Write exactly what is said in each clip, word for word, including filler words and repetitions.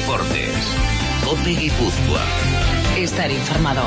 Deportes. COPE Guipúzcoa. Estar informado.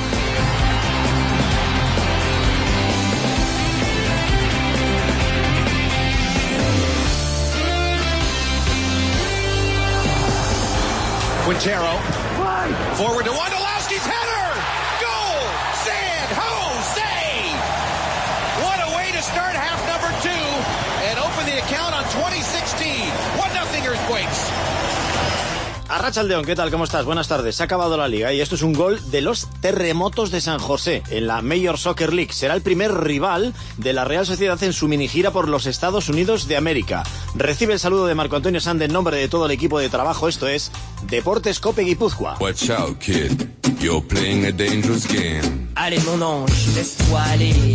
Quintero, forward to Wondolowski's header! Goal! San Jose! What a way to start half number two and open the account on twenty sixteen. one nothing Earthquakes. Arrachaldeón, ¿qué tal? ¿Cómo estás? Buenas tardes. Se ha acabado la liga y esto es un gol de los Terremotos de San José en la Major Soccer League. Será el primer rival de la Real Sociedad en su minigira por los Estados Unidos de América. Recibe el saludo de Marco Antonio Sande en nombre de todo el equipo de trabajo. Esto es Deportes COPE Guipúzcoa. Watch out, kid. You're playing a dangerous game. Allez, mon ange, laisse-toi aller.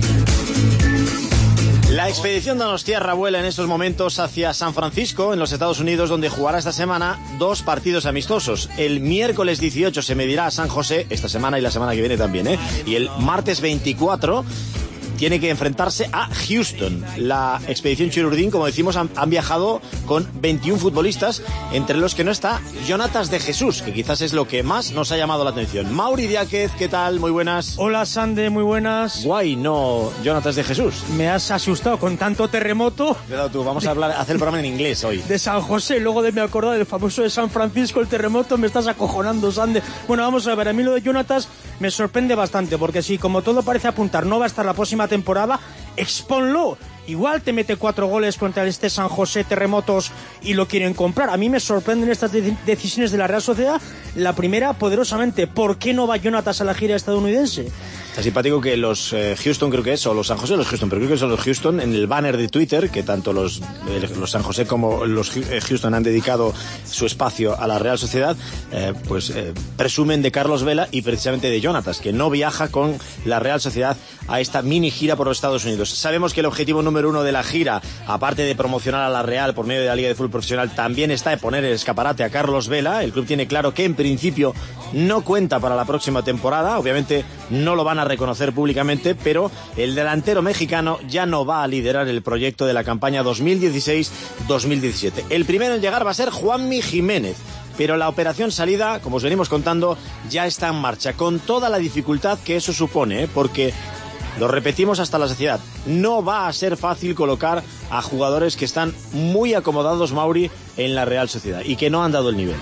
La expedición donostiarra vuela en estos momentos hacia San Francisco, en los Estados Unidos, donde jugará esta semana dos partidos amistosos. El miércoles dieciocho se medirá a San José, esta semana y la semana que viene también, ¿eh? Y el martes veinticuatro tiene que enfrentarse a Houston. La expedición Chirurdín, como decimos, han, han viajado con veintiún futbolistas, entre los que no está Jonatas de Jesús, que quizás es lo que más nos ha llamado la atención. Mauri Diáquez, ¿qué tal? Muy buenas. Hola, Sande, muy buenas. Guay, no Jonatas de Jesús. Me has asustado con tanto terremoto. Cuidado tú, vamos a hablar, a hacer el programa en inglés hoy. De San José, luego de me acordar del famoso de San Francisco, el terremoto, me estás acojonando, Sande. Bueno, vamos a ver, a mí lo de Jonatas me sorprende bastante, porque si, como todo parece apuntar, no va a estar la próxima temporada, exponlo. Igual te mete cuatro goles contra este San José Terremotos y lo quieren comprar. A mí me sorprenden estas de- decisiones de la Real Sociedad. La primera, poderosamente, ¿por qué no va Jonatas a la gira estadounidense? Está simpático que los eh, Houston, creo que es, o los San José o los Houston, pero creo que son los Houston, en el banner de Twitter, que tanto los, eh, los San José como los eh, Houston han dedicado su espacio a la Real Sociedad, eh, pues eh, presumen de Carlos Vela y precisamente de Jonatas, que no viaja con la Real Sociedad a esta mini gira por los Estados Unidos. Sabemos que el objetivo número uno de la gira, aparte de promocionar a la Real por medio de la Liga de Fútbol Profesional, también está en poner el escaparate a Carlos Vela. El club tiene claro que en principio no cuenta para la próxima temporada, obviamente no lo van a reconocer públicamente, pero el delantero mexicano ya no va a liderar el proyecto de la campaña dos mil dieciséis dos mil diecisiete. El primero en llegar va a ser Juanmi Jiménez, pero la operación salida, como os venimos contando, ya está en marcha, con toda la dificultad que eso supone, ¿eh? Porque lo repetimos hasta la saciedad, no va a ser fácil colocar a jugadores que están muy acomodados, Mauri, en la Real Sociedad y que no han dado el nivel.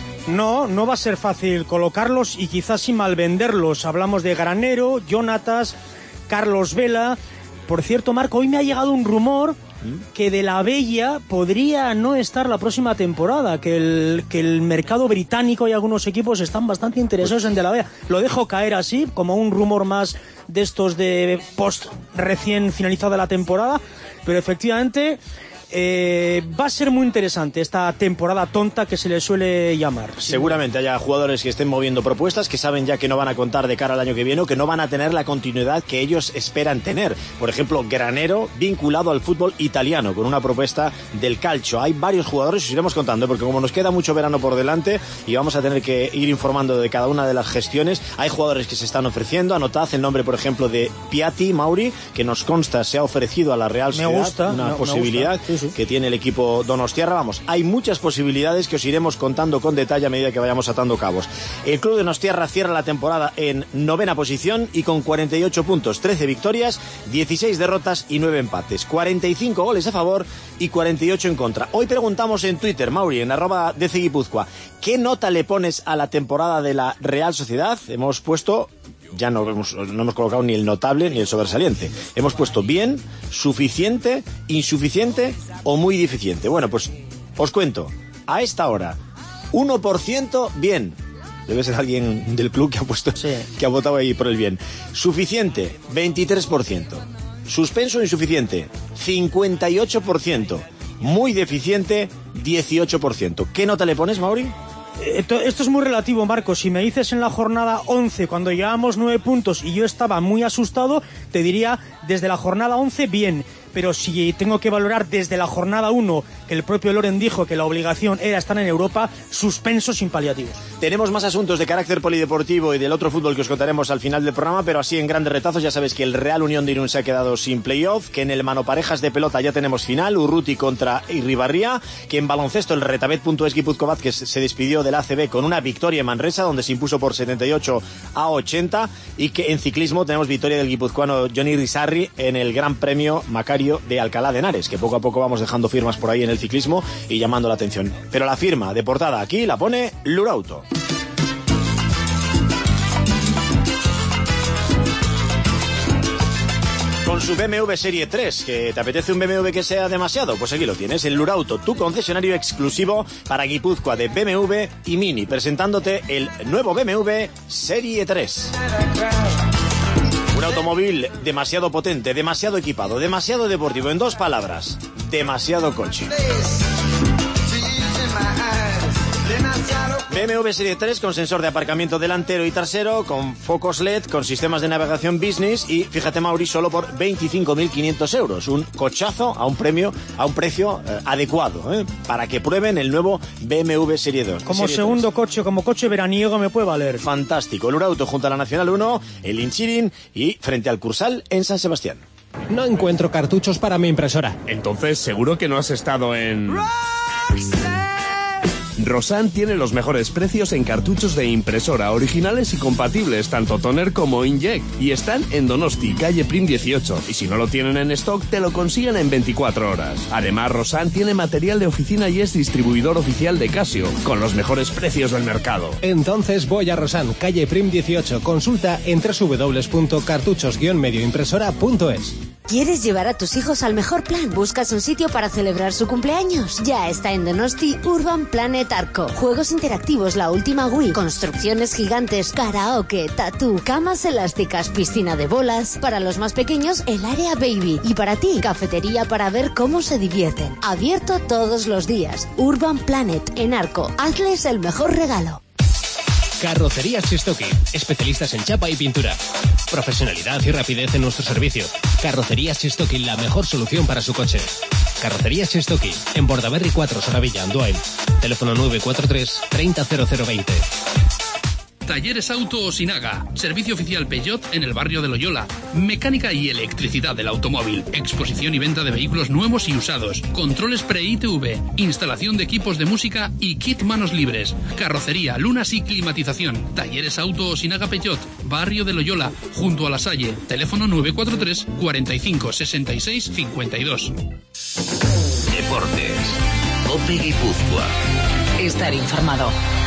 No, no va a ser fácil colocarlos y quizás sí mal venderlos. Hablamos de Granero, Jonatas, Carlos Vela. Por cierto, Marco, hoy me ha llegado un rumor que de la Bella podría no estar la próxima temporada, que el, que el mercado británico y algunos equipos están bastante interesados en de la Bella. Lo dejo caer así, como un rumor más de estos de post recién finalizada la temporada, pero efectivamente Eh, va a ser muy interesante esta temporada tonta que se le suele llamar. Seguramente haya jugadores que estén moviendo propuestas, que saben ya que no van a contar de cara al año que viene o que no van a tener la continuidad que ellos esperan tener. Por ejemplo, Granero vinculado al fútbol italiano con una propuesta del Calcio. Hay varios jugadores, os iremos contando, porque como nos queda mucho verano por delante y vamos a tener que ir informando de cada una de las gestiones, hay jugadores que se están ofreciendo. Anotad el nombre, por ejemplo, de Piatti, Mauri, que nos consta se ha ofrecido a la Real Sociedad. Me gusta, una me, posibilidad. Me gusta. Sí, sí. Que tiene el equipo donostiarra. Vamos, hay muchas posibilidades que os iremos contando con detalle a medida que vayamos atando cabos. El club de Donostiarra cierra la temporada en novena posición y con cuarenta y ocho puntos, trece victorias, dieciséis derrotas y nueve empates, cuarenta y cinco goles a favor y cuarenta y ocho en contra. Hoy preguntamos en Twitter, Mauri, en arroba D C Guipúzcoa, ¿qué nota le pones a la temporada de la Real Sociedad? Hemos puesto, ya no hemos, no hemos colocado ni el notable ni el sobresaliente. Hemos puesto bien, suficiente, insuficiente o muy deficiente. Bueno, pues os cuento. A esta hora, uno por ciento bien. Debe ser alguien del club que ha puesto, sí, que ha votado ahí por el bien. Suficiente, veintitrés por ciento. Suspenso insuficiente, cincuenta y ocho por ciento. Muy deficiente, dieciocho por ciento. ¿Qué nota le pones, Mauri? Esto, esto es muy relativo, Marcos. Si me dices en la jornada once, cuando llevábamos nueve puntos y yo estaba muy asustado, te diría desde la jornada once, bien. Pero si tengo que valorar desde la jornada uno, que el propio Loren dijo que la obligación era estar en Europa, suspenso sin paliativos. Tenemos más asuntos de carácter polideportivo y del otro fútbol que os contaremos al final del programa, pero así en grandes retazos. Ya sabes que el Real Unión de Irún se ha quedado sin playoff, que en el manoparejas de pelota ya tenemos final, Urruti contra Irribarría, que en baloncesto el Retabet punto es Guipúzcoa Vázquez se despidió del A C B con una victoria en Manresa, donde se impuso por setenta y ocho a ochenta, y que en ciclismo tenemos victoria del guipuzcoano Johnny Rizarri en el Gran Premio Macario de Alcalá de Henares, que poco a poco vamos dejando firmas por ahí en el ciclismo y llamando la atención. Pero la firma de portada aquí la pone Lurauto. Con su B M W Serie tres, que te apetece un B M W que sea demasiado, pues aquí lo tienes, el Lurauto, tu concesionario exclusivo para Guipúzcoa de B M W y Mini, presentándote el nuevo B M W Serie tres. Un automóvil demasiado potente, demasiado equipado, demasiado deportivo, en dos palabras, demasiado coche. B M W Serie tres con sensor de aparcamiento delantero y trasero, con focos L E D, con sistemas de navegación business y, fíjate Mauri, solo por veinticinco mil quinientos euros. Un cochazo a un premio, a un precio eh, adecuado, eh, para que prueben el nuevo B M W Serie dos. Como Serie segundo tres. coche, como coche veraniego me puede valer. Fantástico. El Lurauto junto a la Nacional uno, el Inchirin y frente al Cursal en San Sebastián. No encuentro cartuchos para mi impresora. Entonces, seguro que no has estado en... Rosan tiene los mejores precios en cartuchos de impresora originales y compatibles, tanto toner como inkjet, y están en Donosti, calle Prim dieciocho, y si no lo tienen en stock te lo consiguen en veinticuatro horas. Además, Rosan tiene material de oficina y es distribuidor oficial de Casio, con los mejores precios del mercado. Entonces voy a Rosan, calle Prim dieciocho, consulta en doble u doble u doble u punto cartuchos guion medio impresora punto es. ¿Quieres llevar a tus hijos al mejor plan? ¿Buscas un sitio para celebrar su cumpleaños? Ya está en Donosti Urban Planet Arco. Juegos interactivos, la última Wii, construcciones gigantes, karaoke, tatú, camas elásticas, piscina de bolas. Para los más pequeños, el área baby. Y para ti, cafetería para ver cómo se divierten. Abierto todos los días. Urban Planet en Arco. Hazles el mejor regalo. Carrocerías Chistoki, especialistas en chapa y pintura. Profesionalidad y rapidez en nuestro servicio. Carrocerías Chistoki, la mejor solución para su coche. Carrocerías Chistoki, en Bordaberry cuatro, Soravilla, Andoain. Teléfono nueve cuatro tres, treinta cero cero veinte. Talleres Auto Osinaga, servicio oficial Peugeot en el barrio de Loyola, mecánica y electricidad del automóvil, exposición y venta de vehículos nuevos y usados, controles pre-I T V, instalación de equipos de música y kit manos libres, carrocería, lunas y climatización. Talleres Auto Osinaga Peugeot, barrio de Loyola, junto a La Salle, teléfono nueve cuatro tres, cuarenta y cinco, sesenta y seis, cincuenta y dos. Deportes. COPE Guipúzcoa. Estar informado.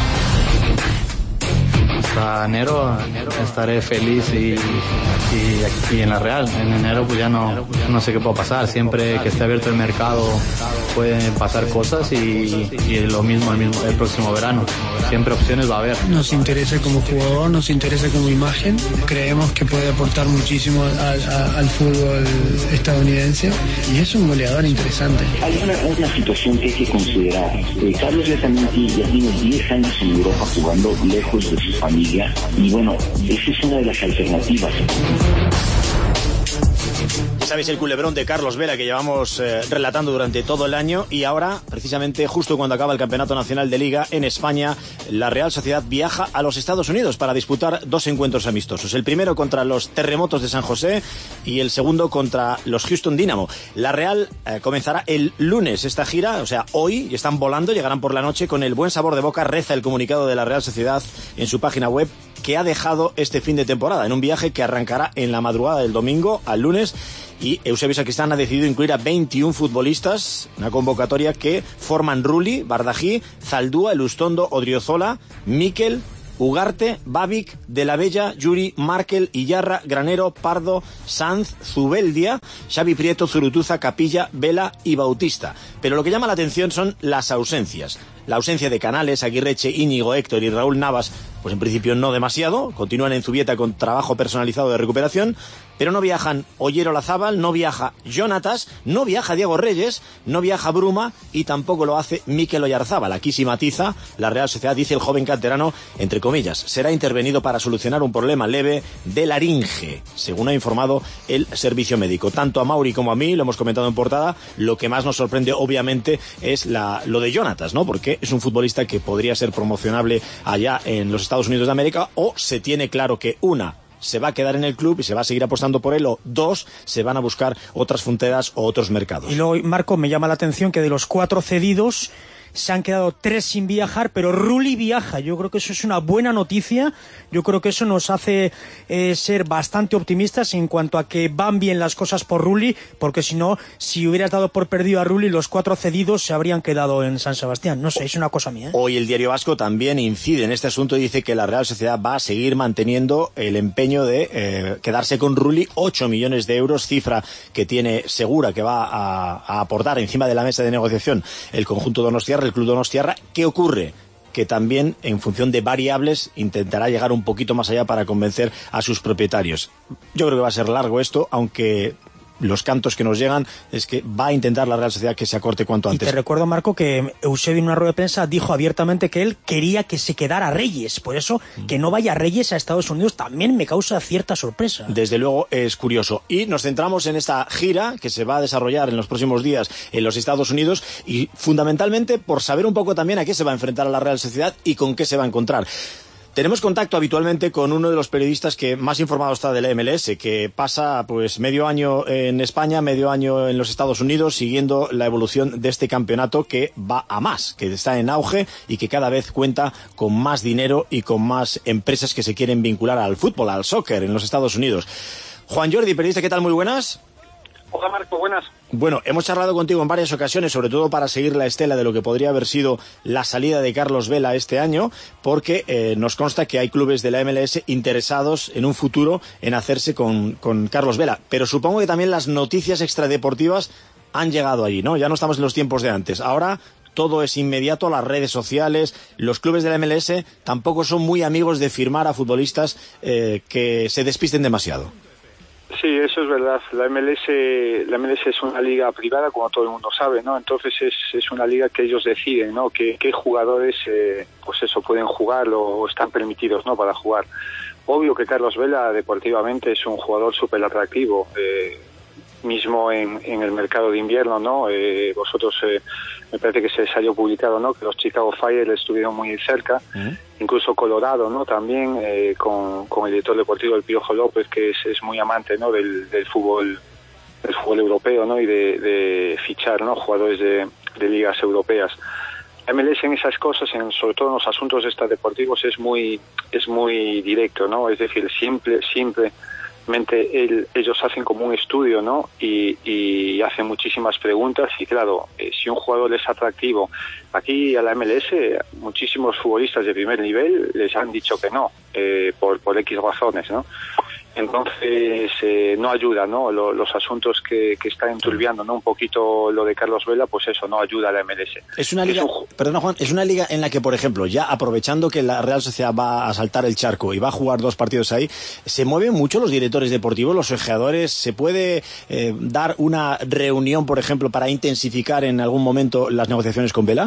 Hasta enero estaré feliz y, y, y en la Real. En enero pues ya no, no sé qué puede pasar. Siempre que esté abierto el mercado pueden pasar cosas y, y lo mismo el, mismo el próximo verano. Siempre opciones va a haber. Nos interesa como jugador, nos interesa como imagen. Creemos que puede aportar muchísimo al, al, al fútbol estadounidense y es un goleador interesante. Hay una, una situación que hay que considerar. Eh, Carlos Letamendi ya tiene diez años en Europa jugando lejos de su familia y bueno, esa es una de las alternativas. Ya sabéis el culebrón de Carlos Vela que llevamos eh, relatando durante todo el año, y ahora, precisamente justo cuando acaba el Campeonato Nacional de Liga en España, la Real Sociedad viaja a los Estados Unidos para disputar dos encuentros amistosos. El primero contra los Terremotos de San José y el segundo contra los Houston Dynamo. La Real eh, comenzará el lunes esta gira, o sea, hoy, y están volando, llegarán por la noche con el buen sabor de boca, reza el comunicado de la Real Sociedad en su página web, que ha dejado este fin de temporada en un viaje que arrancará en la madrugada del domingo al lunes. Y Eusebio Sacristán ha decidido incluir a veintiún futbolistas, una convocatoria que forman Rulli, Bardají, Zaldúa, Elustondo, Odriozola, Miquel, Ugarte, Babic, De la Bella, Yuri, Markel, Iyarra, Granero, Pardo, Sanz, Zubeldia, Xavi Prieto, Zurutuza, Capilla, Vela y Bautista. Pero lo que llama la atención son las ausencias. La ausencia de Canales, Aguirreche, Íñigo, Héctor y Raúl Navas, pues en principio no demasiado, continúan en Zubieta con trabajo personalizado de recuperación, pero no viajan Oyer Olazábal, no viaja Jonatas, no viaja Diego Reyes, no viaja Bruma y tampoco lo hace Mikel Oyarzábal. Aquí sí matiza, la Real Sociedad, dice el joven canterano, entre comillas, será intervenido para solucionar un problema leve de laringe, según ha informado el servicio médico. Tanto a Mauri como a mí, lo hemos comentado en portada, lo que más nos sorprende obviamente es la, lo de Jonatas, ¿no? Porque es un futbolista que podría ser promocionable allá en los Estados Unidos de América, o se tiene claro que una, se va a quedar en el club y se va a seguir apostando por él, o dos, se van a buscar otras fronteras o otros mercados. Y luego, Marco, me llama la atención que de los cuatro cedidos se han quedado tres sin viajar, pero Rulli viaja. Yo creo que eso es una buena noticia. Yo creo que eso nos hace eh, ser bastante optimistas en cuanto a que van bien las cosas por Rulli, porque si no, si hubieras dado por perdido a Rulli, los cuatro cedidos se habrían quedado en San Sebastián. No sé, es una cosa mía, ¿eh? Hoy el Diario Vasco también incide en este asunto y dice que la Real Sociedad va a seguir manteniendo el empeño de eh, quedarse con Rulli, ocho millones de euros, cifra que tiene segura que va a, a aportar encima de la mesa de negociación el conjunto donostiarra, el club donostiarra. ¿Qué ocurre? Que también, en función de variables, intentará llegar un poquito más allá para convencer a sus propietarios. Yo creo que va a ser largo esto, aunque los cantos que nos llegan es que va a intentar la Real Sociedad que se acorte cuanto antes. Y te recuerdo, Marco, que Eusebio en una rueda de prensa dijo abiertamente que él quería que se quedara Reyes. Por eso, que no vaya Reyes a Estados Unidos también me causa cierta sorpresa. Desde luego es curioso. Y nos centramos en esta gira que se va a desarrollar en los próximos días en los Estados Unidos, y fundamentalmente por saber un poco también a qué se va a enfrentar a la Real Sociedad y con qué se va a encontrar. Tenemos contacto habitualmente con uno de los periodistas que más informado está de la M L S, que pasa pues medio año en España, medio año en los Estados Unidos, siguiendo la evolución de este campeonato que va a más, que está en auge y que cada vez cuenta con más dinero y con más empresas que se quieren vincular al fútbol, al soccer en los Estados Unidos. Juan Jordi, periodista, ¿qué tal? Muy buenas. Hola Marco, buenas. Bueno, hemos charlado contigo en varias ocasiones, sobre todo para seguir la estela de lo que podría haber sido la salida de Carlos Vela este año, porque eh, nos consta que hay clubes de la M L S interesados en un futuro en hacerse con, con Carlos Vela. Pero supongo que también las noticias extradeportivas han llegado allí, ¿no? Ya no estamos en los tiempos de antes. Ahora todo es inmediato, las redes sociales. Los clubes de la M L S tampoco son muy amigos de firmar a futbolistas eh, que se despisten demasiado. Sí, eso es verdad. La M L S, la M L S es una liga privada, como todo el mundo sabe, ¿no? Entonces es, es una liga que ellos deciden, ¿no? Qué, qué jugadores, eh, pues eso, pueden jugar o están permitidos, ¿no? Para jugar. Obvio que Carlos Vela, deportivamente, es un jugador súper atractivo. Eh, mismo en, en el mercado de invierno, ¿no? Eh, vosotros, eh, me parece que se salió publicado, ¿no? Que los Chicago Fire estuvieron muy cerca, uh-huh. Incluso Colorado, ¿no? También eh, con, con el director deportivo, el Piojo López, que es, es muy amante, ¿no? Del, del fútbol, del fútbol europeo, ¿no? Y de, de fichar, ¿no? Jugadores de, de ligas europeas. M L S en esas cosas, en, sobre todo en los asuntos extradeportivos, es muy, es muy directo, ¿no? Es decir, siempre, siempre El, ellos hacen como un estudio, ¿no? Y, y hacen muchísimas preguntas y claro, eh, si un jugador es atractivo, aquí a la M L S muchísimos futbolistas de primer nivel les han dicho que no, eh, por, por X razones, ¿no? Entonces eh, no ayuda, ¿no? Lo, los asuntos que, que están enturbiando, ¿no? Un poquito lo de Carlos Vela, pues eso no ayuda a la M L S. Es una liga, es un... perdona Juan, es una liga en la que, por ejemplo, ya aprovechando que la Real Sociedad va a saltar el charco y va a jugar dos partidos ahí, se mueven mucho los directores deportivos, los ojeadores. ¿Se puede eh, dar una reunión, por ejemplo, para intensificar en algún momento las negociaciones con Vela?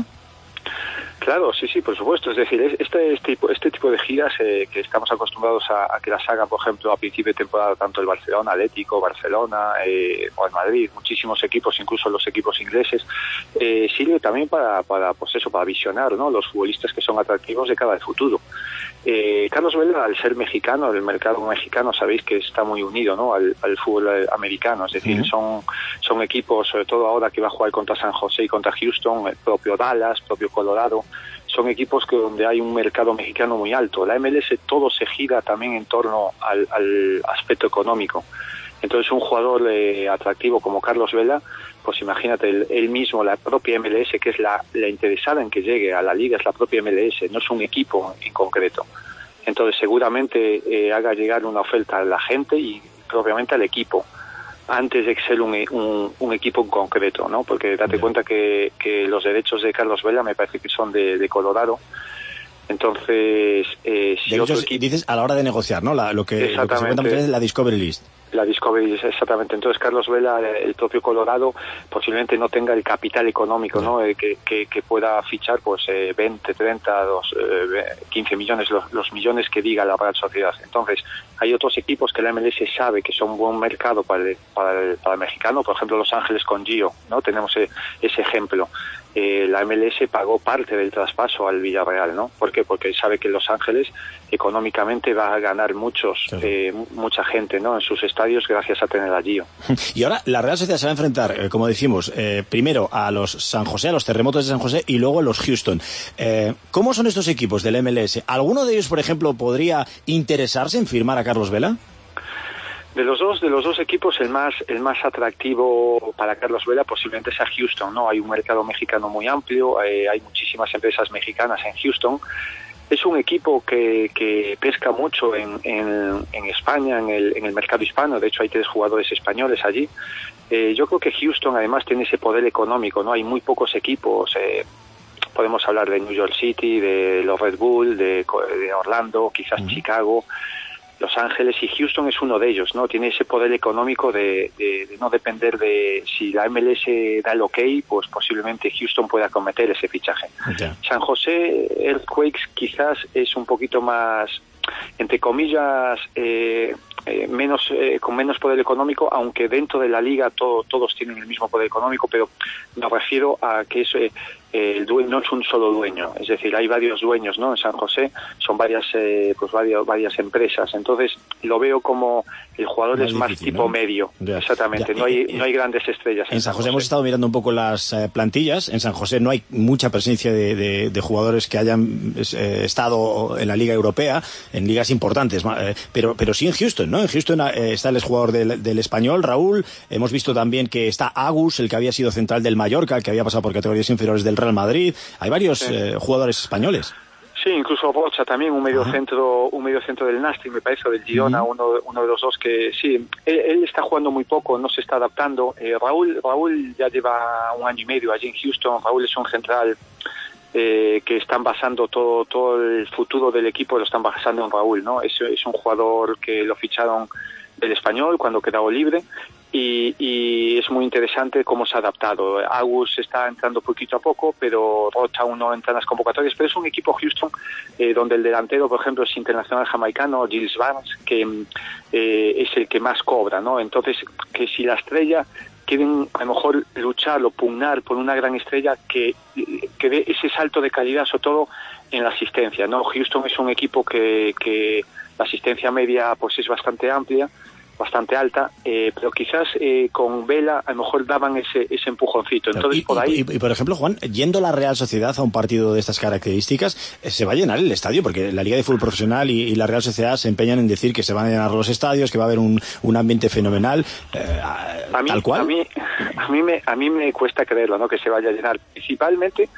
Claro, sí, sí, por supuesto. Es decir, este, este, tipo, este tipo de giras eh, que estamos acostumbrados a, a que las hagan, por ejemplo, a principio de temporada, tanto el Barcelona, Atlético, Barcelona eh, o el Madrid, muchísimos equipos, incluso los equipos ingleses, eh, sirve también para, para, pues eso, para visionar, ¿no? Los futbolistas que son atractivos de cara al futuro. Eh, Carlos Vela, al ser mexicano, el mercado mexicano sabéis que está muy unido, ¿no? al, al fútbol americano, es decir, uh-huh. son, son equipos, sobre todo ahora que va a jugar contra San José y contra Houston, el propio Dallas, propio Colorado, son equipos que donde hay un mercado mexicano muy alto. La M L S todo se gira también en torno al, al aspecto económico. Entonces un jugador eh, atractivo como Carlos Vela, pues imagínate, él, él mismo, la propia M L S, que es la, la interesada en que llegue a la liga, es la propia M L S, no es un equipo en concreto. Entonces seguramente eh, haga llegar una oferta a la gente y propiamente al equipo, antes de ser un, un, un equipo en concreto, ¿no? Porque date cuenta que, que los derechos de Carlos Vela me parece que son de, de Colorado. Entonces, eh, si de otro hecho, equipo... dices a la hora de negociar, ¿no? La, lo que, lo que se cuenta es la Discovery List. La Discovery, exactamente. Entonces Carlos Vela, el propio Colorado, posiblemente no tenga el capital económico, ¿no? Eh, que, que, que pueda fichar pues eh, veinte, treinta, dos, eh, quince millones, los, los millones que diga la Real Sociedad. Entonces hay otros equipos que la M L S sabe que son un buen mercado para el, para el, para el mexicano, por ejemplo Los Ángeles con Gio, ¿no? Tenemos eh, ese ejemplo. Eh, la M L S pagó parte del traspaso al Villarreal, ¿no? ¿Por qué? Porque sabe que Los Ángeles económicamente va a ganar muchos, claro. eh, mucha gente, ¿no? En sus estadios gracias a tener a Gio. Y ahora la Real Sociedad se va a enfrentar, eh, como decimos, eh, primero a los San José, a los Terremotos de San José y luego a los Houston. Eh, ¿Cómo son estos equipos del M L S? ¿Alguno de ellos, por ejemplo, podría interesarse en firmar a Carlos Vela? De los dos, de los dos equipos, el más, el más atractivo para Carlos Vela posiblemente sea Houston, ¿no? Hay un mercado mexicano muy amplio, eh, hay muchísimas empresas mexicanas en Houston. Es un equipo que, que pesca mucho en, en, en España, en el, en el mercado hispano. De hecho, hay tres jugadores españoles allí. Eh, yo creo que Houston además tiene ese poder económico, ¿no? Hay muy pocos equipos. Eh, podemos hablar de New York City, de los Red Bull, de, de Orlando, quizás uh-huh. Chicago, Los Ángeles, y Houston es uno de ellos, ¿no? Tiene ese poder económico de, de, de no depender de si la M L S da el ok, pues posiblemente Houston pueda cometer ese fichaje. Okay. San José Earthquakes quizás es un poquito más, entre comillas, eh, eh, menos eh, con menos poder económico, aunque dentro de la liga todo, todos tienen el mismo poder económico, pero me refiero a que es, eh, el dueño no es un solo dueño, es decir, hay varios dueños, ¿no? En San José son varias eh, pues varias, varias empresas, entonces lo veo como el jugador más es más difícil, tipo ¿no? medio, ya, exactamente, ya, no hay eh, no hay grandes estrellas. En, en San José, José hemos estado mirando un poco las eh, plantillas. En San José no hay mucha presencia de, de, de jugadores que hayan eh, estado en la Liga Europea, en ligas importantes, eh, pero pero sí en Houston, ¿no? En Houston eh, está el exjugador del, del Español, Raúl. Hemos visto también que está Agus, el que había sido central del Mallorca, el que había pasado por categorías inferiores del Real Madrid. Hay varios sí. eh, jugadores españoles. Sí, incluso Rocha también, un medio centro, un medio centro del Nastic, me parece, o del Girona, uh-huh. uno, uno de los dos que sí, él, él está jugando muy poco, no se está adaptando. Eh, Raúl, Raúl ya lleva un año y medio allí en Houston. Raúl es un central eh, que están basando todo, todo el futuro del equipo, lo están basando en Raúl, ¿no? Es, es un jugador que lo ficharon del Español cuando quedó libre. Y, y es muy interesante cómo se ha adaptado. Agus está entrando poquito a poco, pero Rocha aún no entra en las convocatorias, pero es un equipo Houston eh, donde el delantero, por ejemplo, es internacional jamaicano, Giles Barnes, que eh, es el que más cobra, ¿no? Entonces, que si la estrella quieren a lo mejor luchar o pugnar por una gran estrella, que, que dé ese salto de calidad, sobre todo en la asistencia, ¿no? Houston es un equipo que, que la asistencia media pues es bastante amplia, bastante alta, eh, pero quizás eh, con Vela a lo mejor daban ese, ese empujoncito. Entonces, y, por ahí... Y, y, y, por ejemplo, Juan, yendo la Real Sociedad a un partido de estas características, eh, se va a llenar el estadio, porque la Liga de Fútbol Profesional y, y la Real Sociedad se empeñan en decir que se van a llenar los estadios, que va a haber un, un ambiente fenomenal, eh, a mí, tal cual. A mí, a, mí me, a mí me cuesta creerlo, ¿no?, que se vaya a llenar, principalmente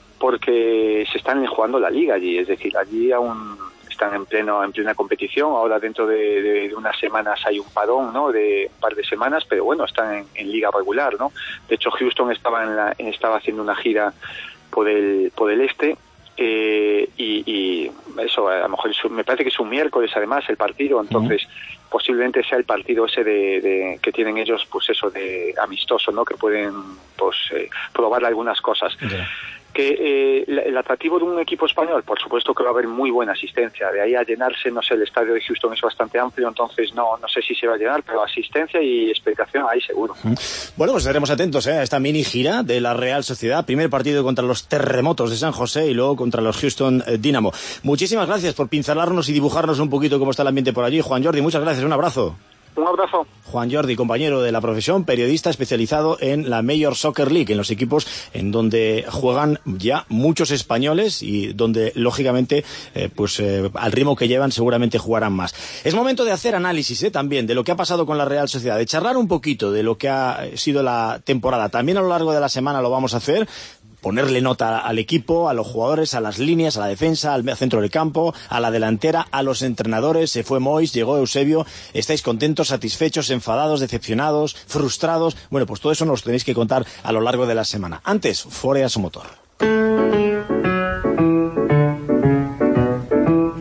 porque se están jugando la Liga allí, es decir, allí aún... están en pleno en plena competición. Ahora dentro de, de, de unas semanas hay un parón, ¿no?, de un par de semanas, pero bueno, están en, en liga regular, ¿no? De hecho, Houston estaba en la, estaba haciendo una gira por el por el este eh, y, y eso a lo mejor es, me parece que es un miércoles además el partido, entonces uh-huh. posiblemente sea el partido ese de, de que tienen ellos, pues eso de amistoso, ¿no?, que pueden pues eh, probar algunas cosas. Okay. Que eh, el atractivo de un equipo español, por supuesto que va a haber muy buena asistencia, de ahí a llenarse, no sé, el estadio de Houston es bastante amplio, entonces no no sé si se va a llenar, pero asistencia y expectación ahí seguro. Bueno, pues estaremos atentos ¿eh? a esta mini gira de la Real Sociedad, primer partido contra los Terremotos de San José y luego contra los Houston Dynamo. Muchísimas gracias por pincelarnos y dibujarnos un poquito cómo está el ambiente por allí, Juan Jordi, muchas gracias, un abrazo. Un abrazo. Juan Jordi, compañero de la profesión, periodista especializado en la Major Soccer League, en los equipos en donde juegan ya muchos españoles y donde, lógicamente, eh, pues eh, al ritmo que llevan seguramente jugarán más. Es momento de hacer análisis eh, también de lo que ha pasado con la Real Sociedad, de charlar un poquito de lo que ha sido la temporada. También a lo largo de la semana lo vamos a hacer. Ponerle nota al equipo, a los jugadores, a las líneas, a la defensa, al centro del campo, a la delantera, a los entrenadores. Se fue Mois, llegó Eusebio. ¿Estáis contentos, satisfechos, enfadados, decepcionados, frustrados? Bueno, pues todo eso nos lo tenéis que contar a lo largo de la semana. Antes, Fore a su motor.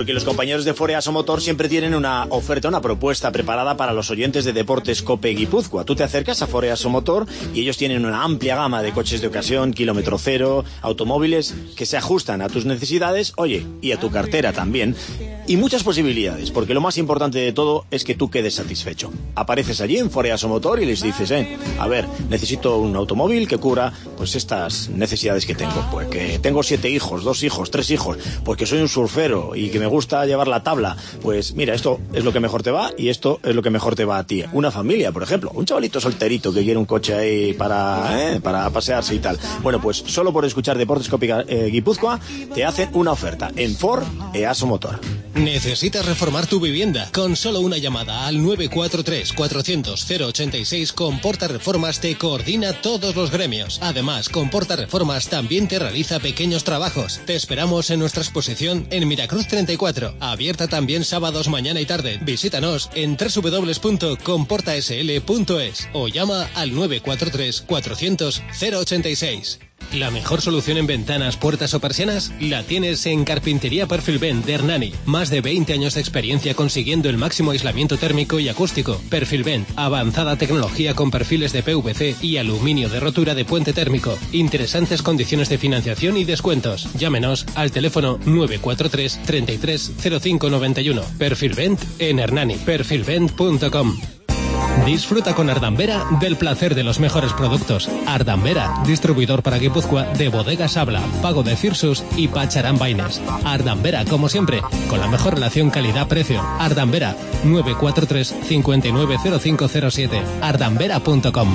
porque los compañeros de Foreaso Motor siempre tienen una oferta, una propuesta preparada para los oyentes de Deportes Cope Guipúzcoa. Tú te acercas a Foreaso Motor y ellos tienen una amplia gama de coches de ocasión, kilómetro cero, automóviles que se ajustan a tus necesidades, oye, y a tu cartera también. Y muchas posibilidades, porque lo más importante de todo es que tú quedes satisfecho. Apareces allí en Foreaso Motor y les dices, eh, a ver, necesito un automóvil que cubra pues estas necesidades que tengo. Pues que tengo siete hijos, dos hijos, tres hijos, pues que soy un surfero y que me gusta llevar la tabla. Pues mira, esto es lo que mejor te va y esto es lo que mejor te va a ti. Una familia, por ejemplo, un chavalito solterito que quiere un coche ahí para, eh, para pasearse y tal. Bueno, pues solo por escuchar Deportes Cope eh, Guipúzcoa te hacen una oferta en Foreaso Motor. ¿Necesitas reformar tu vivienda? Con solo una llamada al nueve cuatro tres, cuatrocientos, cero ochenta y seis, Comporta Reformas te coordina todos los gremios. Además, Comporta Reformas también te realiza pequeños trabajos. Te esperamos en nuestra exposición en Miracruz treinta y cuatro, abierta también sábados mañana y tarde. Visítanos en doble u doble u doble u punto comporta s l punto es o llama al nueve cuatro tres, cuatrocientos, cero ochenta y seis. La mejor solución en ventanas, puertas o persianas la tienes en Carpintería Perfilvent de Hernani. Más de veinte años de experiencia consiguiendo el máximo aislamiento térmico y acústico. Perfilvent, avanzada tecnología con perfiles de P V C y aluminio de rotura de puente térmico. Interesantes condiciones de financiación y descuentos. Llámenos al teléfono nueve cuatro tres, treinta y tres, cero cinco noventa y uno. Perfilvent en Hernani. perfilvent punto com. Disfruta con Ardambera del placer de los mejores productos. Ardambera, distribuidor para Guipúzcoa de Bodegas Habla, Pago de Cirsus y Pacharán Baines. Ardambera, como siempre, con la mejor relación calidad-precio. Ardambera, nueve cuatro tres, cincuenta y nueve, cero cinco cero siete. ardambera punto com.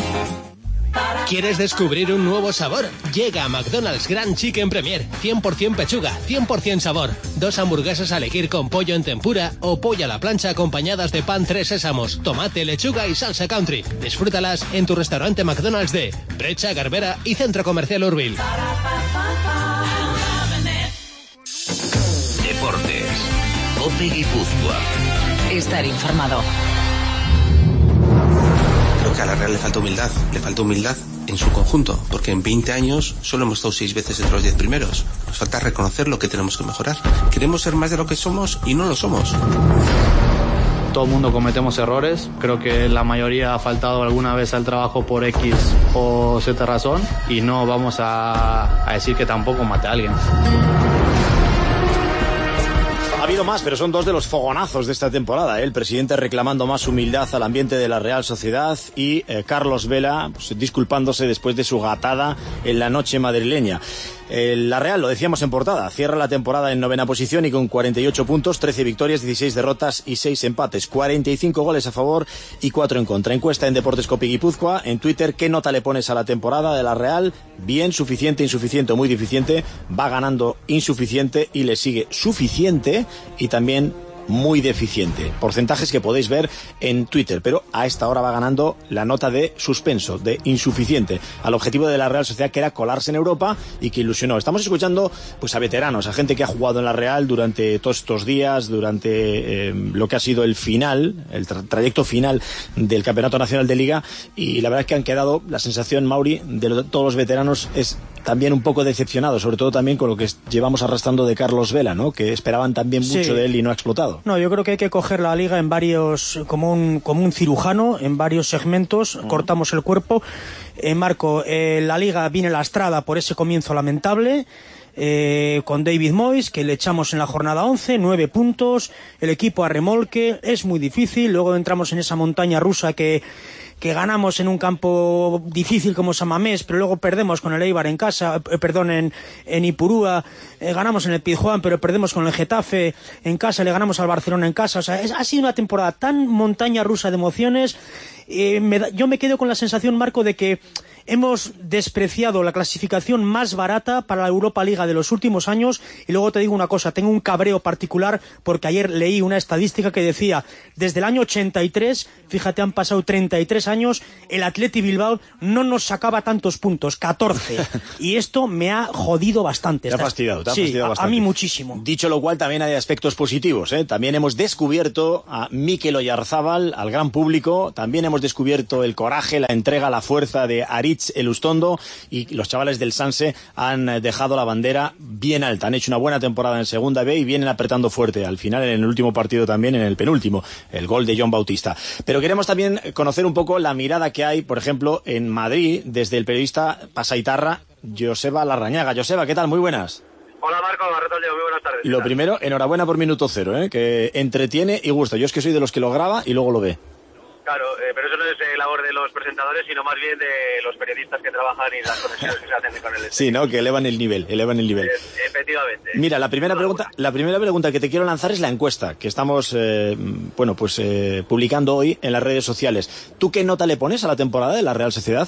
¿Quieres descubrir un nuevo sabor? Llega a McDonald's Grand Chicken Premier. cien por ciento pechuga, cien por ciento sabor. Dos hamburguesas a elegir con pollo en tempura o pollo a la plancha acompañadas de pan tres sésamos, tomate, lechuga y salsa country. Disfrútalas en tu restaurante McDonald's de Brecha, Garbera y Centro Comercial Urbil. Deportes. Cope Guipúzcoa. Estar informado. Creo que a la Real le falta humildad, le falta humildad en su conjunto, porque en veinte años solo hemos estado seis veces entre los diez primeros. Nos falta reconocer lo que tenemos que mejorar. Queremos ser más de lo que somos y no lo somos. Todo el mundo cometemos errores, creo que la mayoría ha faltado alguna vez al trabajo por X o Z razón y no vamos a, a decir que tampoco mate a alguien. Ha habido más, pero son dos de los fogonazos de esta temporada, ¿eh? El presidente reclamando más humildad al ambiente de la Real Sociedad y eh, Carlos Vela pues, disculpándose después de su gatada en la noche madrileña. Eh, la Real, lo decíamos en portada, cierra la temporada en novena posición y con cuarenta y ocho puntos, trece victorias, dieciséis derrotas y seis empates, cuarenta y cinco goles a favor y cuatro en contra. Encuesta en Deportes Cope Guipúzcoa, en Twitter, ¿qué nota le pones a la temporada de la Real? Bien, suficiente, insuficiente o muy deficiente. Va ganando insuficiente y le sigue suficiente y también muy deficiente. Porcentajes que podéis ver en Twitter, pero a esta hora va ganando la nota de suspenso, de insuficiente, al objetivo de la Real Sociedad, que era colarse en Europa y que ilusionó. Estamos escuchando pues a veteranos, a gente que ha jugado en la Real durante todos estos días, durante eh, lo que ha sido el final, el tra- trayecto final del Campeonato Nacional de Liga, y la verdad es que han quedado, la sensación, Mauri, de lo, todos los veteranos es también un poco decepcionados, sobre todo también con lo que llevamos arrastrando de Carlos Vela, ¿no? Que esperaban también mucho Sí. de él y no ha explotado. No, yo creo que hay que coger la liga en varios, como un, como un cirujano, en varios segmentos, mm. cortamos el cuerpo. Eh, Marco, eh, la liga viene lastrada por ese comienzo lamentable, eh, con David Moyes, que le echamos en la jornada once, nueve puntos, el equipo a remolque, es muy difícil, luego entramos en esa montaña rusa que que ganamos en un campo difícil como San Mamés, pero luego perdemos con el Eibar en casa, eh, perdón, en, en Ipurúa, eh, ganamos en el Pizjuán, pero perdemos con el Getafe en casa, le ganamos al Barcelona en casa. O sea, es, ha sido una temporada tan montaña rusa de emociones. Eh, me da, yo me quedo con la sensación, Marco, de que hemos despreciado la clasificación más barata para la Europa Liga de los últimos años. Y luego te digo una cosa, tengo un cabreo particular porque ayer leí una estadística que decía, desde el año ochenta y tres, fíjate, han pasado treinta y tres años, el Athletic Bilbao no nos sacaba tantos puntos, catorce, y esto me ha jodido bastante. Te ha fastidiado, te ha sí, fastidiado a, bastante. a mí muchísimo. Dicho lo cual, también hay aspectos positivos, ¿eh? También hemos descubierto a Mikel Oyarzábal, al gran público, también hemos descubierto el coraje, la entrega, la fuerza de Aritz Beach, el Ustondo, y los chavales del Sanse han dejado la bandera bien alta. Han hecho una buena temporada en Segunda B y vienen apretando fuerte. Al final, en el último partido también, en el penúltimo, el gol de John Bautista. Pero queremos también conocer un poco la mirada que hay, por ejemplo, en Madrid, desde el periodista pasaitarra Joseba Larrañaga. Joseba, ¿qué tal? Muy buenas. Hola Marco, Barretolio, muy buenas tardes. Lo primero, enhorabuena por Minuto Cero, ¿eh? Que entretiene y gusta. Yo es que soy de los que lo graba y luego lo ve. Claro, eh, pero eso no es eh, labor de los presentadores, sino más bien de los periodistas que trabajan y las conexiones que se hacen con el... Sí, ¿no? Que elevan el nivel, elevan el nivel. Eh, efectivamente. Mira, la primera pregunta, la primera pregunta que te quiero lanzar es la encuesta que estamos, eh, bueno, pues eh, publicando hoy en las redes sociales. ¿Tú qué nota le pones a la temporada de la Real Sociedad?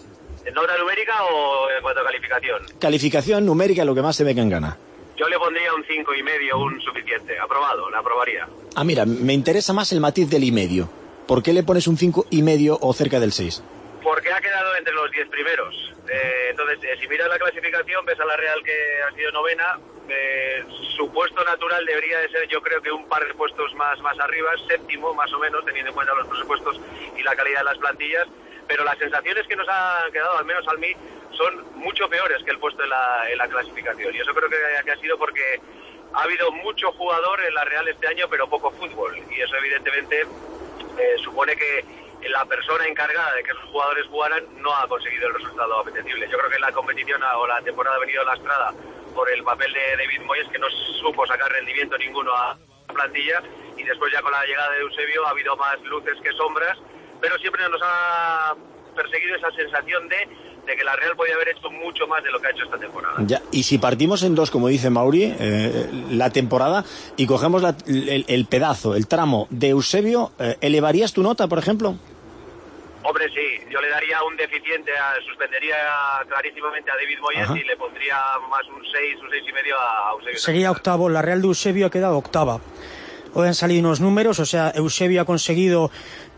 ¿Nota numérica o en cuanto a calificación? Calificación numérica, lo que más se ve que en gana. Yo le pondría un cinco y medio, un suficiente. Aprobado, la aprobaría. Ah, mira, me interesa más el matiz del y medio. ¿Por qué le pones un cinco y medio o cerca del seis? Porque ha quedado entre los diez primeros. Eh, entonces, eh, si miras la clasificación, ves a la Real que ha sido novena. Eh, su puesto natural debería de ser, yo creo que un par de puestos más, más arriba, séptimo más o menos, teniendo en cuenta los presupuestos y la calidad de las plantillas. Pero las sensaciones que nos han quedado, al menos a mí, son mucho peores que el puesto en la, en la clasificación. Y eso creo que, que ha sido porque ha habido mucho jugador en la Real este año, pero poco fútbol. Y eso evidentemente eh, supone que la persona encargada de que esos jugadores jugaran no ha conseguido el resultado apetecible. Yo creo que la competición o la temporada ha venido lastrada por el papel de David Moyes, que no supo sacar rendimiento ninguno a la plantilla, y después ya con la llegada de Eusebio ha habido más luces que sombras, pero siempre nos ha perseguido esa sensación de, de que la Real podía haber hecho mucho más de lo que ha hecho esta temporada. Ya, y si partimos en dos, como dice Mauri, eh, la temporada, y cogemos la, el, el pedazo, el tramo de Eusebio, eh, ¿elevarías tu nota, por ejemplo? Hombre, sí, yo le daría un deficiente, a, suspendería clarísimamente a David Moyes. Ajá. Y le pondría más un seis, un seis y medio a Eusebio. Sería octavo, la Real de Eusebio ha quedado octava. Hoy han salido unos números, o sea, Eusebio ha conseguido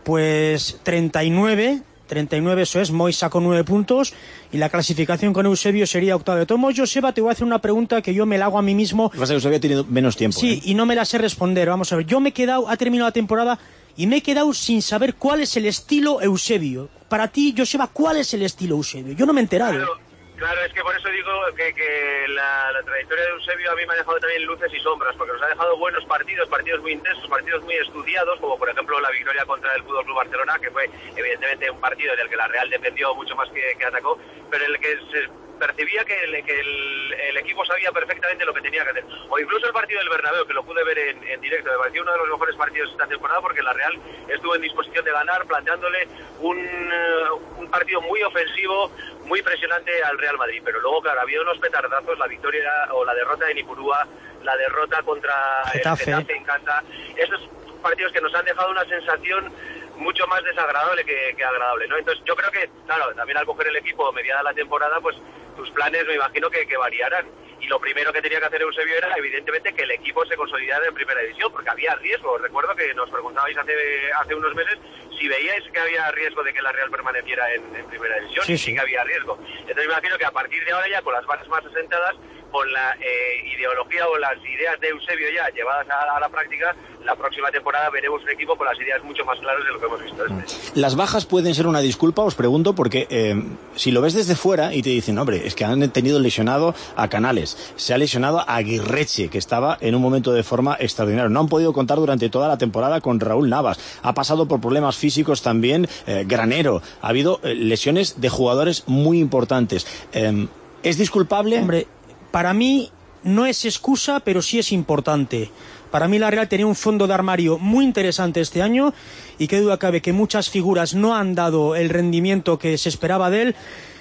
pues treinta y nueve, treinta y nueve, eso es, Moyes sacó nueve puntos y la clasificación con Eusebio sería octavo. De todos modos, Joseba, te voy a hacer una pregunta que yo me la hago a mí mismo. Lo que Eusebio ha tenido menos tiempo. Sí, ¿eh? Y no me la sé responder. Vamos a ver, yo me he quedado, ha terminado la temporada y me he quedado sin saber cuál es el estilo Eusebio. Para ti, Joseba, ¿cuál es el estilo Eusebio? Yo no me he enterado. Claro, claro, es que por eso digo que, que la, la trayectoria de Eusebio a mí me ha dejado también luces y sombras, porque nos ha dejado buenos partidos, partidos muy intensos, partidos muy estudiados, como por ejemplo la victoria contra el F C Barcelona, que fue evidentemente un partido en el que la Real defendió mucho más que, que atacó, pero en el que se percibía que, el, que el, el equipo sabía perfectamente lo que tenía que hacer. O incluso el partido del Bernabéu, que lo pude ver en, en directo, me pareció uno de los mejores partidos esta temporada, porque la Real estuvo en disposición de ganar, planteándole un, uh, un partido muy ofensivo, muy presionante al Real Madrid. Pero luego, claro, había unos petardazos, la victoria o la derrota de Nipurúa, la derrota contra Getafe. el Getafe en casa, esos partidos que nos han dejado una sensación mucho más desagradable que, que agradable, ¿no? Entonces yo creo que, claro, también al coger el equipo mediada la temporada, pues tus planes me imagino que, que variarán. Y lo primero que tenía que hacer Eusebio era, evidentemente, que el equipo se consolidara en primera división, porque había riesgo. Recuerdo que nos preguntabais hace, hace unos meses si veíais que había riesgo de que la Real permaneciera en, en primera división, sí, y sí. sí que había riesgo. Entonces me imagino que a partir de ahora, ya con las bases más asentadas, con la eh, ideología o las ideas de Eusebio ya llevadas a, a la práctica, la próxima temporada veremos un equipo con las ideas mucho más claras de lo que hemos visto este. Las bajas pueden ser una disculpa, os pregunto, porque eh, si lo ves desde fuera y te dicen, hombre, es que han tenido lesionado a Canales, se ha lesionado a Aguirreche, que estaba en un momento de forma extraordinario, no han podido contar durante toda la temporada con Raúl Navas, ha pasado por problemas físicos también eh, Granero, ha habido eh, lesiones de jugadores muy importantes. Eh, ¿Es disculpable? Hombre, para mí no es excusa, pero sí es importante. Para mí la Real tenía un fondo de armario muy interesante este año y qué duda cabe que muchas figuras no han dado el rendimiento que se esperaba de él,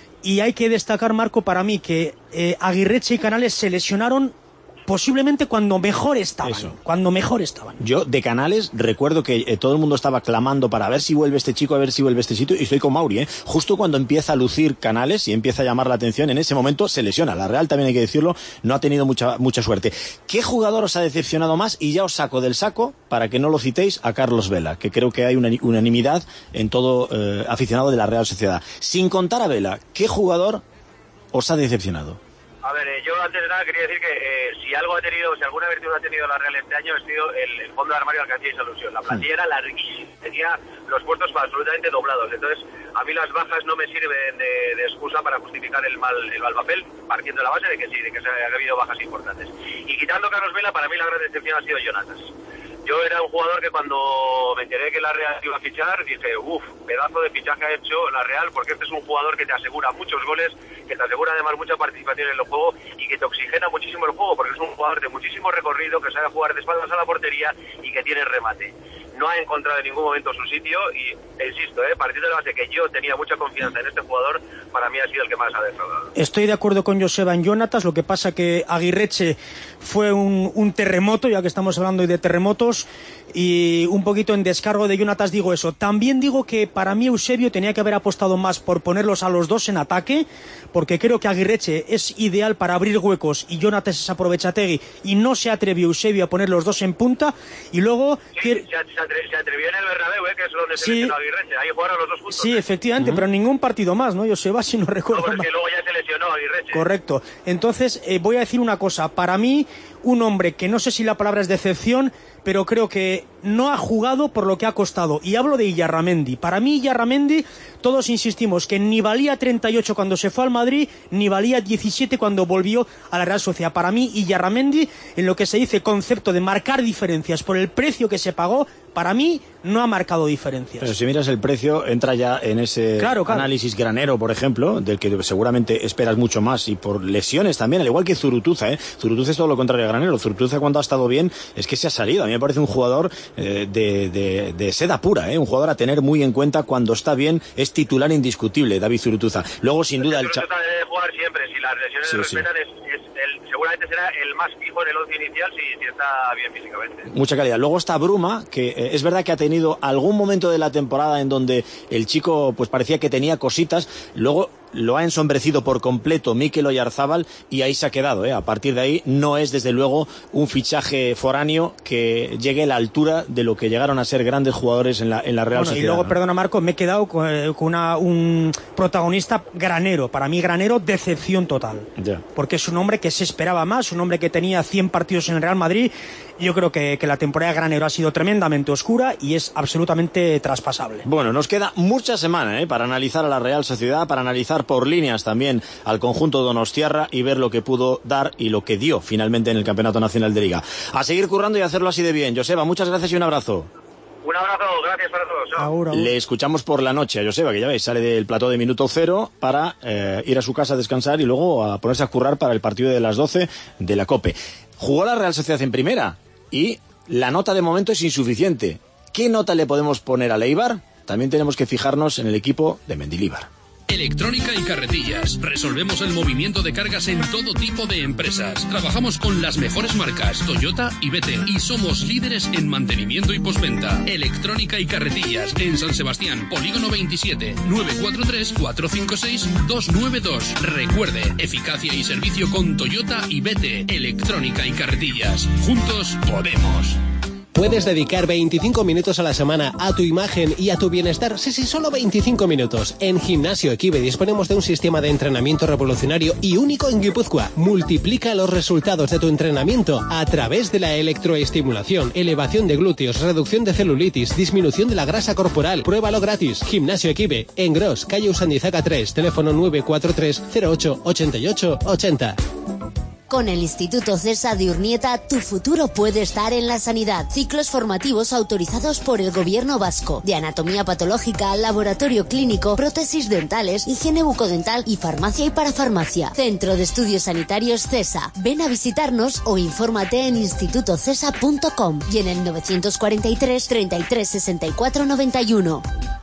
y hay que destacar, Marco, para mí que eh, Aguirreche y Canales se lesionaron posiblemente cuando mejor estaban. Eso. Cuando mejor estaban. Yo, de Canales, recuerdo que eh, todo el mundo estaba clamando para ver si vuelve este chico, a ver si vuelve este sitio, y estoy con Mauri, ¿eh? Justo cuando empieza a lucir Canales y empieza a llamar la atención, en ese momento se lesiona. La Real, también hay que decirlo, no ha tenido mucha, mucha suerte. ¿Qué jugador os ha decepcionado más? Y ya os saco del saco, para que no lo citéis, a Carlos Vela, que creo que hay una unanimidad en todo eh, aficionado de la Real Sociedad. Sin contar a Vela, ¿qué jugador os ha decepcionado? A ver, eh, yo antes de nada quería decir que eh, si algo ha tenido, si alguna virtud ha tenido la Real este año, ha sido el, el fondo de armario al que hacíais alusión. La plantilla era larguísima, tenía los puestos absolutamente doblados. Entonces, a mí las bajas no me sirven de, de excusa para justificar el mal, el mal papel, partiendo de la base de que sí, de que se ha habido bajas importantes. Y quitando a Carlos Vela, para mí la gran decepción ha sido Jonatas. Yo era un jugador que cuando me enteré que la Real iba a fichar, dije, uff, pedazo de fichaje ha hecho la Real, porque este es un jugador que te asegura muchos goles, que te asegura además mucha participación en el juego y que te oxigena muchísimo el juego, porque es un jugador de muchísimo recorrido, que sabe jugar de espaldas a la portería y que tiene remate. No ha encontrado en ningún momento su sitio y, e insisto, eh, partiendo de la base que yo tenía mucha confianza en este jugador, para mí ha sido el que más ha defraudado. Estoy de acuerdo con Joseba en Jonatas, lo que pasa que Aguirreche fue un, un terremoto, ya que estamos hablando hoy de terremotos, y un poquito en descargo de Jonatas digo eso. También digo que para mí Eusebio tenía que haber apostado más por ponerlos a los dos en ataque, porque creo que Aguirreche es ideal para abrir huecos y Jonatas es aprovechategui, y no se atrevió Eusebio a poner los dos en punta, y luego... Sí, quiere... se, atre se atrevió en el Bernabéu, eh, que es donde sí. se lesionó Aguirreche, ahí jugaron los dos juntos. Sí, eh. efectivamente, uh-huh. pero ningún partido más, ¿no? Joseba, si no recuerdo no, mal. que luego ya se lesionó Aguirreche. Correcto. Entonces, eh, voy a decir una cosa. Para mí, un hombre que no sé si la palabra es decepción, pero creo que no ha jugado por lo que ha costado. Y hablo de Illarramendi. Para mí, Illarramendi, todos insistimos que ni valía treinta y ocho cuando se fue al Madrid, ni valía diecisiete cuando volvió a la Real Sociedad. Para mí, Illarramendi, en lo que se dice concepto de marcar diferencias por el precio que se pagó, para mí no ha marcado diferencias. Pero si miras el precio, entra ya en ese claro, claro. análisis Granero, por ejemplo, del que seguramente esperas mucho más, y por lesiones también, al igual que Zurutuza, ¿eh? Zurutuza es todo lo contrario a Granero. Zurutuza, cuando ha estado bien, es que se ha salido. A mí me parece un jugador eh, de, de, de seda pura, ¿eh? Un jugador a tener muy en cuenta. Cuando está bien, es titular indiscutible, David Zurutuza. Luego, sin duda, el Zurutuza debe jugar siempre. Si las lesiones sí, le respetan, sí. es, es el, seguramente será el más fijo en el once inicial si, si está bien físicamente. Mucha calidad. Luego está Bruma, que eh, es verdad que ha tenido algún momento de la temporada en donde el chico pues parecía que tenía cositas. Luego lo ha ensombrecido por completo Mikel Oyarzábal y ahí se ha quedado, ¿eh? A partir de ahí no es desde luego un fichaje foráneo que llegue a la altura de lo que llegaron a ser grandes jugadores en la, en la Real bueno, Sociedad. Y luego, ¿no? perdona Marco, me he quedado con, con una, un protagonista Granero. Para mí Granero, decepción total. Ya. Porque es un hombre que se esperaba más, un hombre que tenía cien partidos en el Real Madrid. Yo creo que, que la temporada de Granero ha sido tremendamente oscura y es absolutamente traspasable. Bueno, nos queda mucha semana, ¿eh? Para analizar a la Real Sociedad, para analizar por líneas también al conjunto donostiarra y ver lo que pudo dar y lo que dio finalmente en el Campeonato Nacional de Liga. A seguir currando y hacerlo así de bien. Joseba, muchas gracias y un abrazo. Un abrazo, gracias para todos. Ahora, ahora. Le escuchamos por la noche a Joseba, que ya veis, sale del plató de Minuto Cero para eh, ir a su casa a descansar y luego a ponerse a currar para el partido de las doce de la COPE. Jugó la Real Sociedad en primera y la nota de momento es insuficiente. ¿Qué nota le podemos poner al Eibar? También tenemos que fijarnos en el equipo de Mendilibar. Electrónica y carretillas. Resolvemos el movimiento de cargas en todo tipo de empresas. Trabajamos con las mejores marcas, Toyota y B T. Y somos líderes en mantenimiento y postventa. Electrónica y carretillas. En San Sebastián, Polígono veintisiete, nueve cuatro tres, cuatro cinco seis, dos nueve dos. Recuerde, eficacia y servicio con Toyota y B T. Electrónica y carretillas. Juntos podemos. Puedes dedicar veinticinco minutos a la semana a tu imagen y a tu bienestar. Sí, sí, solo veinticinco minutos. En Gimnasio Equibe disponemos de un sistema de entrenamiento revolucionario y único en Guipúzcoa. Multiplica los resultados de tu entrenamiento a través de la electroestimulación, elevación de glúteos, reducción de celulitis, disminución de la grasa corporal. Pruébalo gratis. Gimnasio Equibe, en Gros, calle Usandizaga tres, teléfono nueve cuatro tres, cero ocho, ochenta y ocho, ochenta. Con el Instituto Cesa de Urnieta, tu futuro puede estar en la sanidad. Ciclos formativos autorizados por el Gobierno vasco. De anatomía patológica, laboratorio clínico, prótesis dentales, higiene bucodental y farmacia y parafarmacia. Centro de Estudios Sanitarios Cesa. Ven a visitarnos o infórmate en instituto cesa punto com y en el novecientos cuarenta y tres, treinta y tres, sesenta y cuatro, noventa y uno.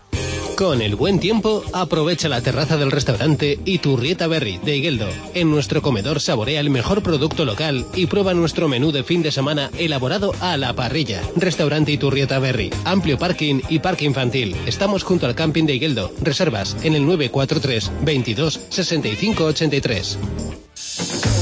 Con el buen tiempo, aprovecha la terraza del restaurante Iturrieta Berri de Igueldo. En nuestro comedor saborea el mejor producto local y prueba nuestro menú de fin de semana elaborado a la parrilla. Restaurante Iturrieta Berri. Amplio parking y parque infantil. Estamos junto al camping de Igueldo. Reservas en el nueve cuatro tres, veintidós, sesenta y cinco, ochenta y tres.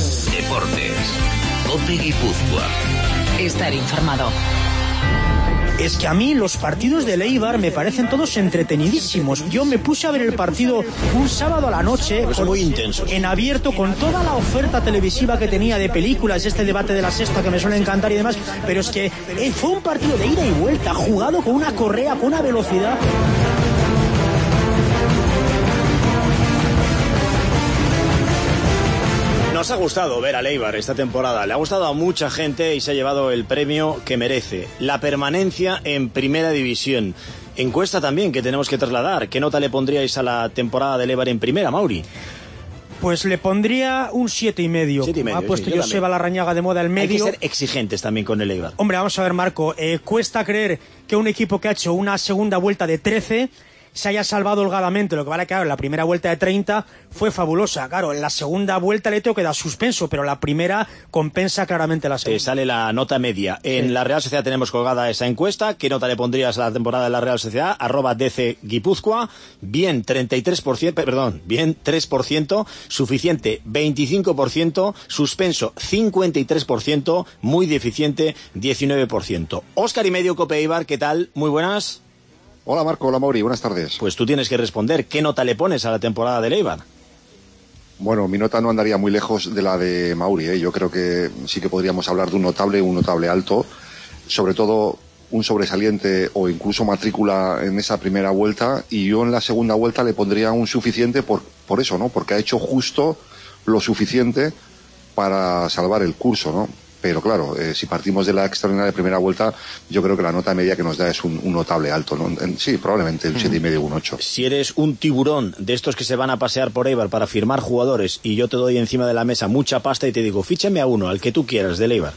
Deportes. COPE Guipúzcoa. Estar informado. Es que a mí los partidos del Eibar me parecen todos entretenidísimos. Yo me puse a ver el partido un sábado a la noche, pues con, muy intensos, en abierto, con toda la oferta televisiva que tenía de películas, este debate de la sexta que me suele encantar y demás, pero es que eh, fue un partido de ida y vuelta, jugado con una correa, con una velocidad. Nos ha gustado ver al Eibar esta temporada, le ha gustado a mucha gente y se ha llevado el premio que merece, la permanencia en Primera División. Encuesta también que tenemos que trasladar. ¿Qué nota le pondríais a la temporada del Eibar en Primera, Mauri? Pues le pondría un siete y medio. Siete y medio, ha puesto sí, Joseba Larrañaga de moda al medio. Hay que ser exigentes también con el Eibar. Hombre, vamos a ver, Marco, eh, cuesta creer que un equipo que ha hecho una segunda vuelta de trece se haya salvado holgadamente. Lo que vale, claro, la primera vuelta de treinta fue fabulosa. Claro, en la segunda vuelta le tengo que dar suspenso, pero la primera compensa claramente la segunda. Te sale la nota media. En sí. La Real Sociedad tenemos colgada esa encuesta. ¿Qué nota le pondrías a la temporada de la Real Sociedad? Arroba D C Guipúzcoa. Bien, treinta y tres por ciento, perdón, bien, tres por ciento. Suficiente, veinticinco por ciento. Suspenso, cincuenta y tres por ciento. Muy deficiente, diecinueve por ciento. Óscar y medio, Cope Eibar, ¿qué tal? Muy buenas. Hola Marco, hola Mauri, buenas tardes. Pues tú tienes que responder, ¿qué nota le pones a la temporada del Eibar? Bueno, mi nota no andaría muy lejos de la de Mauri, ¿eh? Yo creo que sí que podríamos hablar de un notable, un notable alto, sobre todo un sobresaliente o incluso matrícula en esa primera vuelta, y yo en la segunda vuelta le pondría un suficiente por, por eso, ¿no? Porque ha hecho justo lo suficiente para salvar el curso, ¿no? Pero claro, eh, si partimos de la extraordinaria primera vuelta, yo creo que la nota media que nos da es un, un notable alto, ¿no? En, sí, probablemente un siete y medio, un ocho. Si eres un tiburón de estos que se van a pasear por Eibar para firmar jugadores y yo te doy encima de la mesa mucha pasta y te digo, fíchame a uno, al que tú quieras, del Eibar.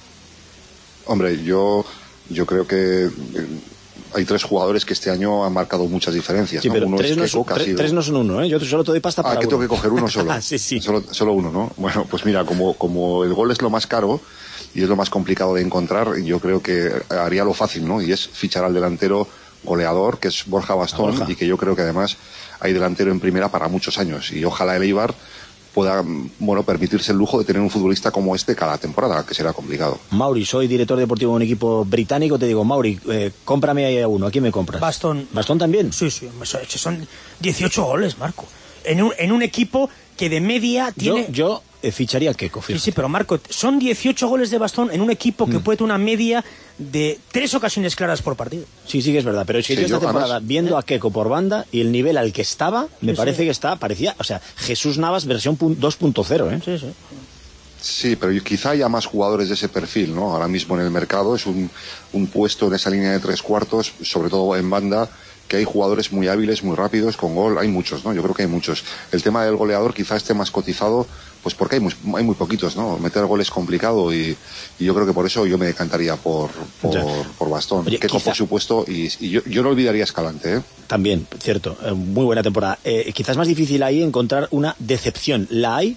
Hombre, yo, yo creo que... Eh, hay tres jugadores que este año han marcado muchas diferencias. Sí, ¿no? pero uno tres, es no Keco, son, que ha tres, sido... tres no son uno, ¿eh? Yo solo te doy pasta para Ah, que uno. tengo que coger uno solo. sí, sí. Solo, solo uno, ¿no? Bueno, pues mira, como, como el gol es lo más caro y es lo más complicado de encontrar, yo creo que haría lo fácil, ¿no? Y es fichar al delantero goleador, que es Borja Bastón, Borja. Y que yo creo que además hay delantero en primera para muchos años. Y ojalá el Eibar pueda, bueno, permitirse el lujo de tener un futbolista como este cada temporada, que será complicado. Mauri, soy director deportivo de un equipo británico, te digo, Mauri, eh, cómprame ahí a uno, ¿a quién me compras? Bastón. ¿Bastón también? Sí, sí, son dieciocho goles, Marco. En un, en un equipo que de media tiene... Yo, yo eh, ficharía a Keco, fíjate. Sí, sí, pero Marco, son dieciocho goles de Bastón en un equipo que mm. puede tener una media de tres ocasiones claras por partido. Sí, sí que es verdad, pero es que sí, yo esta yo, temporada, además, viendo ¿eh? a Keco por banda y el nivel al que estaba, me sí, parece sí. que está, parecía, o sea, Jesús Navas versión dos punto cero, ¿eh? Sí, sí. Sí, pero quizá haya más jugadores de ese perfil, ¿no? Ahora mismo en el mercado es un, un puesto en esa línea de tres cuartos, sobre todo en banda, que hay jugadores muy hábiles, muy rápidos, con gol, hay muchos, ¿no? Yo creo que hay muchos. El tema del goleador quizá esté más cotizado, pues porque hay muy, hay muy poquitos, ¿no? Meter gol es complicado y, y yo creo que por eso yo me decantaría por, por, por Bastón. Oye, Keco, quizá... por supuesto, y, y yo, yo no olvidaría a Escalante, ¿eh? También, cierto, eh, muy buena temporada. Eh, quizás más difícil ahí encontrar una decepción. ¿La hay?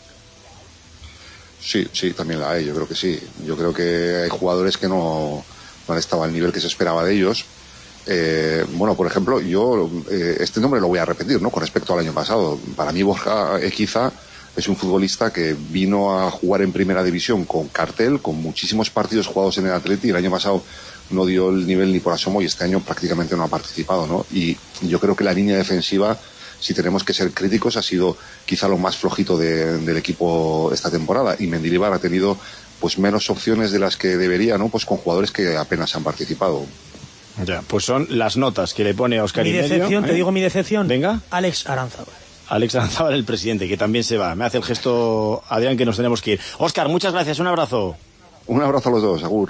Sí, sí, también la hay, yo creo que sí. Yo creo que hay jugadores que no, no han estado al nivel que se esperaba de ellos. Eh, bueno, por ejemplo, yo eh, este nombre lo voy a repetir, ¿no? Con respecto al año pasado. Para mí Borja Equiza es un futbolista que vino a jugar en primera división con cartel, con muchísimos partidos jugados en el Atleti. El año pasado no dio el nivel ni por asomo y este año prácticamente no ha participado, ¿no? Y yo creo que la línea defensiva, si tenemos que ser críticos, ha sido quizá lo más flojito de, del equipo esta temporada. Y Mendilibar ha tenido pues menos opciones de las que debería, ¿no? Pues con jugadores que apenas han participado. Ya, pues son las notas que le pone a Óscar y medio. Mi decepción, ¿eh? Te digo mi decepción. Venga. Alex Aranzábal. Alex Aranzábal, el presidente, que también se va. Me hace el gesto, Adrián, que nos tenemos que ir. Óscar, muchas gracias, un abrazo. Un abrazo a los dos, agur.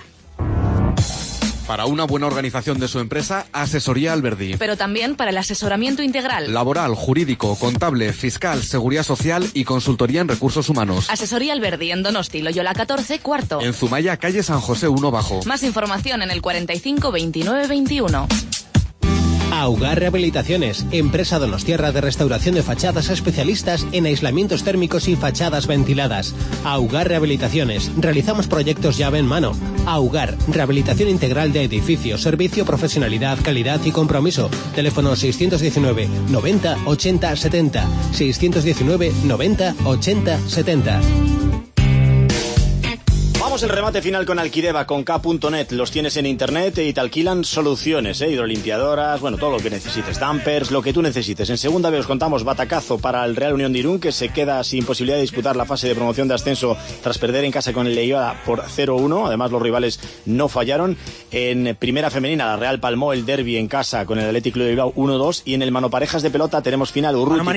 Para una buena organización de su empresa, Asesoría Alberdi. Pero también para el asesoramiento integral. Laboral, jurídico, contable, fiscal, seguridad social y consultoría en recursos humanos. Asesoría Alberdi en Donosti, Loyola catorce, cuarto. En Zumaya, calle San José uno bajo. Más información en el cuarenta y cinco veintinueve veintiuno. Augar Rehabilitaciones, empresa donostiarra de restauración de fachadas, especialistas en aislamientos térmicos y fachadas ventiladas. Augar Rehabilitaciones, realizamos proyectos llave en mano. Augar, rehabilitación integral de edificios, servicio, profesionalidad, calidad y compromiso. Teléfono seiscientos diecinueve noventa ochenta setenta, seiscientos diecinueve noventa ochenta setenta. Cerramos el remate final con Alquideva, con K punto net. Los tienes en internet y te alquilan soluciones, ¿eh? Hidrolimpiadoras, bueno, todo lo que necesites, dampers, lo que tú necesites. En segunda vez os contamos batacazo para el Real Unión de Irún, que se queda sin posibilidad de disputar la fase de promoción de ascenso tras perder en casa con el Leioa por cero uno. Además, los rivales no fallaron. En primera femenina, la Real palmó el derbi en casa con el Athletic Club de Bilbao uno dos. Y en el manoparejas de pelota tenemos final Urruti